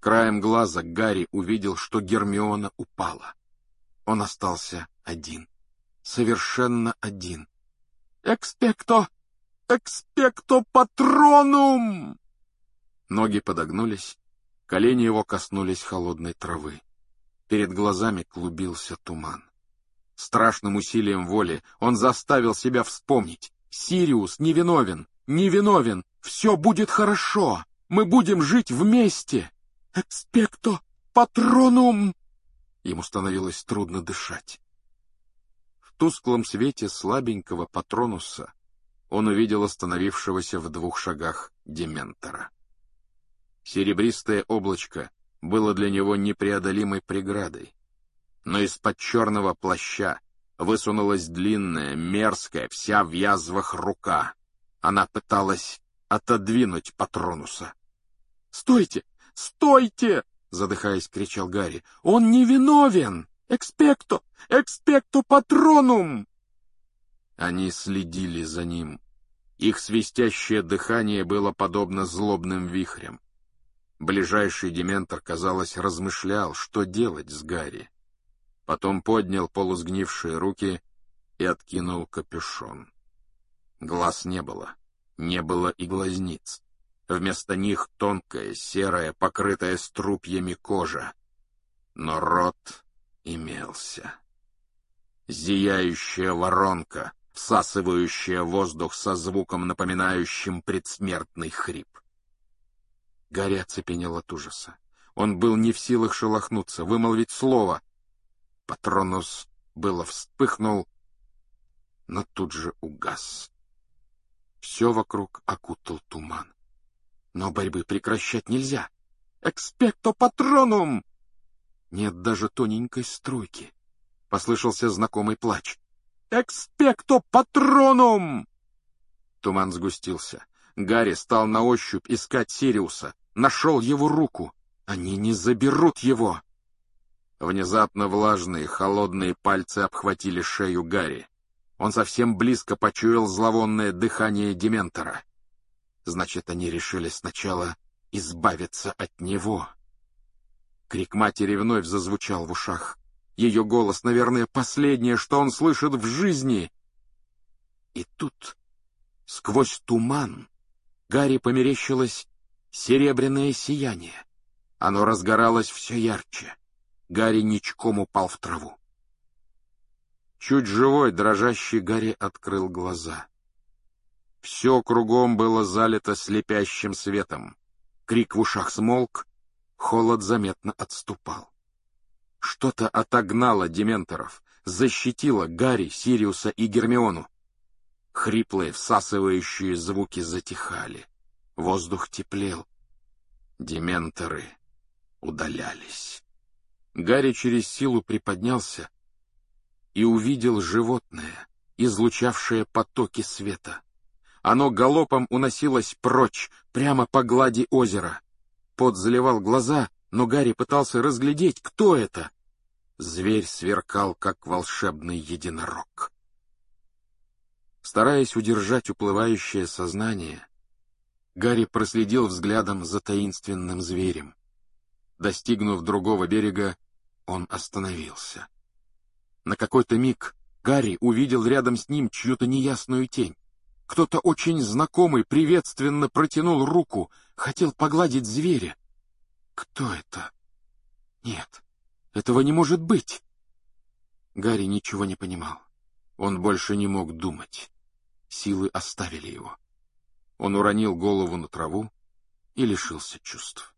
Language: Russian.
Краем глаза Гарри увидел, что Гермиона упала. Он остался один. Совершенно один. «Экспекто! Экспекто патронум!» Ноги подогнулись, колени его коснулись холодной травы. Перед глазами клубился туман. Страшным усилием воли он заставил себя вспомнить. «Сириус невиновен! Невиновен! Все будет хорошо! Мы будем жить вместе! Экспекто патронум!» Ему становилось трудно дышать. В тусклом свете слабенького патронуса он увидел остановившегося в 2 шагах Дементора. Серебристое облачко было для него непреодолимой преградой, но из-под черного плаща высунулась длинная, мерзкая, вся в язвах рука. Она пыталась отодвинуть Патронуса. «Стойте! Стойте!» — задыхаясь, кричал Гарри. «Он невиновен! Экспекто! Экспекто патронум!» Они следили за ним. Их свистящее дыхание было подобно злобным вихрям. Ближайший Дементор, казалось, размышлял, что делать с Гарри. Потом поднял полусгнившие руки и откинул капюшон. Глаз не было и глазниц. Вместо них тонкая, серая, покрытая струпьями кожа. Но рот имелся. Зияющая воронка, всасывающая воздух со звуком, напоминающим предсмертный хрип. Гарри оцепенел от ужаса. Он был не в силах шелохнуться, вымолвить слово. Патронус было вспыхнул, но тут же угас. Все вокруг окутал туман. Но борьбы прекращать нельзя. «Экспекто патронум!» Нет даже тоненькой струйки. Послышался знакомый плач. «Экспекто патронум!» Туман сгустился. Гарри стал на ощупь искать Сириуса. Нашел его руку. Они не заберут его. Внезапно влажные, холодные пальцы обхватили шею Гарри. Он совсем близко почуял зловонное дыхание Дементора. Значит, они решили сначала избавиться от него. Крик матери вновь зазвучал в ушах. Ее голос, наверное, последнее, что он слышит в жизни. И тут, сквозь туман, Гарри померещилось серебряное сияние. Оно разгоралось все ярче. Гарри ничком упал в траву. Чуть живой, дрожащий Гарри открыл глаза. Все кругом было залито слепящим светом. Крик в ушах смолк, холод заметно отступал. Что-то отогнало дементоров, защитило Гарри, Сириуса и Гермиону. Хриплые, всасывающие звуки затихали. Воздух теплел. Дементоры удалялись. Гарри через силу приподнялся и увидел животное, излучавшее потоки света. Оно галопом уносилось прочь, прямо по глади озера. Пот заливал глаза, но Гарри пытался разглядеть, кто это. Зверь сверкал, как волшебный единорог. Стараясь удержать уплывающее сознание, Гарри проследил взглядом за таинственным зверем. Достигнув другого берега, он остановился. На какой-то миг Гарри увидел рядом с ним чью-то неясную тень. Кто-то очень знакомый приветственно протянул руку, хотел погладить зверя. Кто это? Нет, этого не может быть. Гарри ничего не понимал. Он больше не мог думать. Силы оставили его. Он уронил голову на траву и лишился чувств.